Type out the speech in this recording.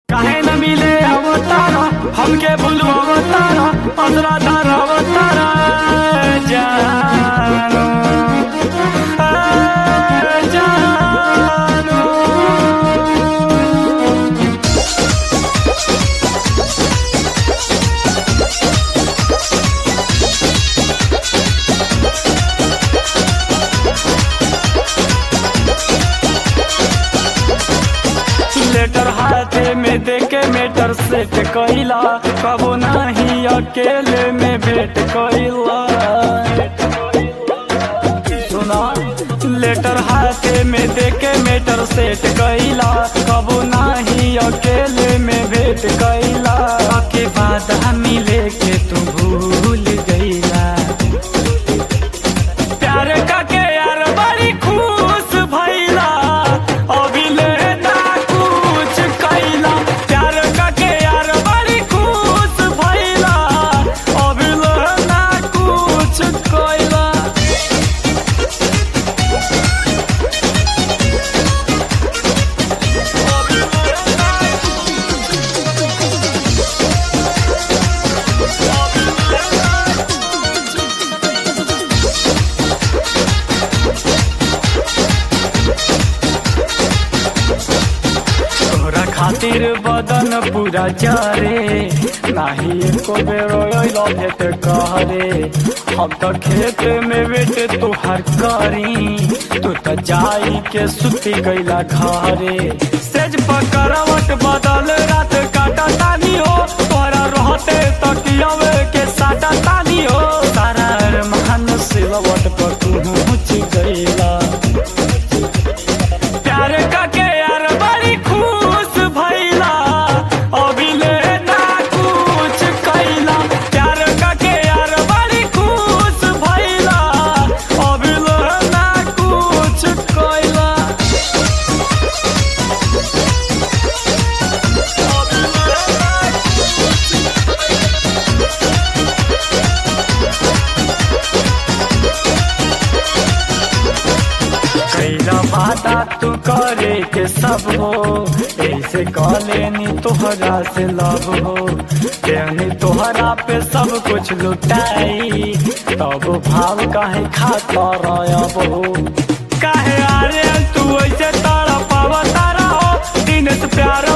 काहे न मिले अवतारा हमके भूलू अवतारा असरा धारा अवतारा जानो जानो। लेटर हाथे में देके मेटर सेट कइला कबो नहीं अकेले में भेंट कइला। सुना लेटर हाथे में देके मेटर सेट कइला कबो नहीं अकेले में भेंट कइला। के बाद हम मिले के तू भूल गइला प्यार का के यार बड़ी खुश भइला अभी ले खातिर बदन पूरा जारे नाही एको बेर भेट कहरे। हम तो खेत में बेट तुहार करी तू तो जाई के सुती गईला घरे। सेज पकड़वट बदल रात काटा तानी हो तोरा रहते तकियावे के साटा तानी हो। तारा महान सिलवट पर तू पहुँच गईला प्यार का के यार बड़ी खुश भइला अभी ले ना कुछ कइला। प्यार का के यार बड़ी खुश भइला अभी ले ना कुछ कइला। कैला वादा तू करे के सब हो ऐसे कॉलेनी तोहरा से लब हो तेनी तोहरा पे सब कुछ लुटाई तब भाव काहे खाता रब हो। काहे आरे तू ऐसे तड़पावा तारा हो दिन से प्यार